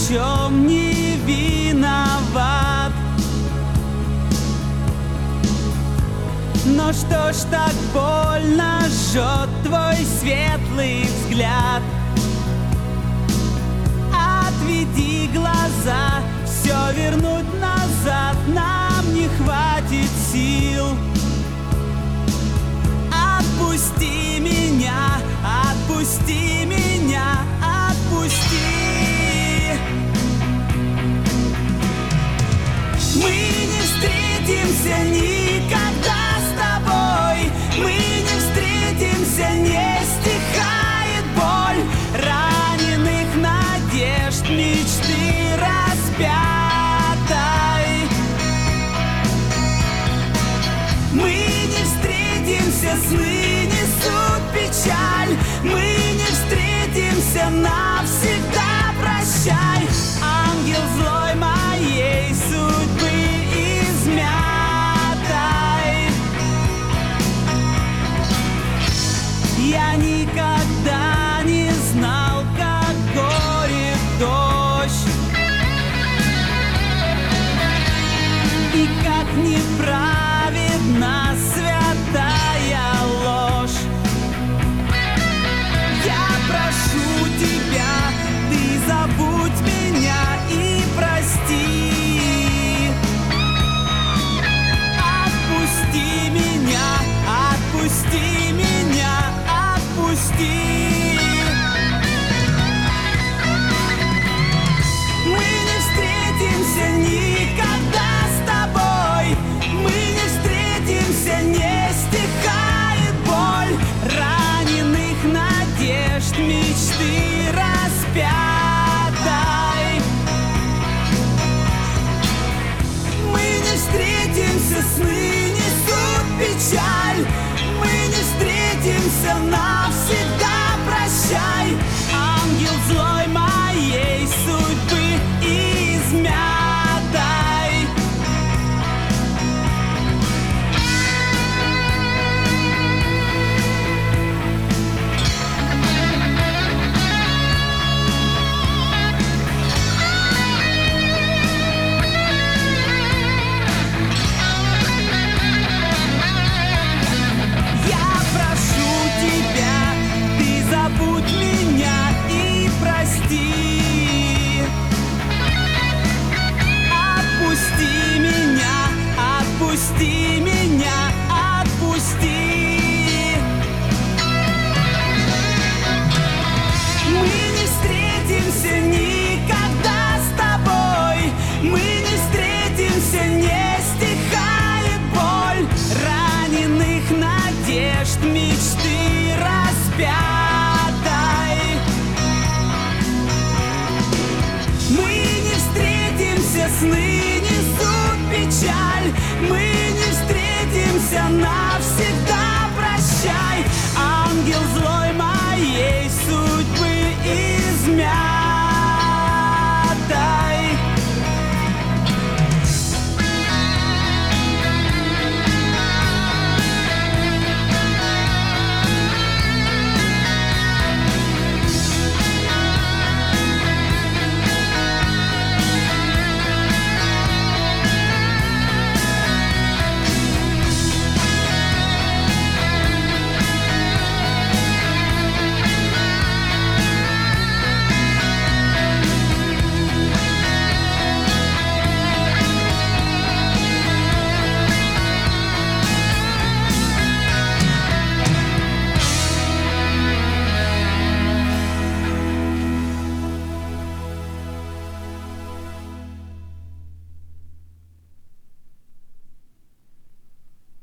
чем не виноват. Но что ж так больно жжет твой светлый взгляд? Отведи глаза, все вернуть назад нам не хватит сил. Отпусти меня, отпусти меня, отпусти. Мы не встретимся никогда с тобой, мы не встретимся, не стихает боль раненых надежд, мечты распятой. Мы не встретимся, сны несут печаль, мы не встретимся навсегда, прощай. Ангел злой моей судьбы измятой. Я никогда не знал, как горит дождь, и как неправедна святая ложь. Я прошу тебя, ты забудь меня и прости. Отпусти меня, отпусти меня, отпусти. Мы не встретимся никогда с тобой, мы не встретимся, не стихает боль раненых надежд, мечты распятой. Мы не встретимся, сны несут печаль, мы не встретимся навсегда.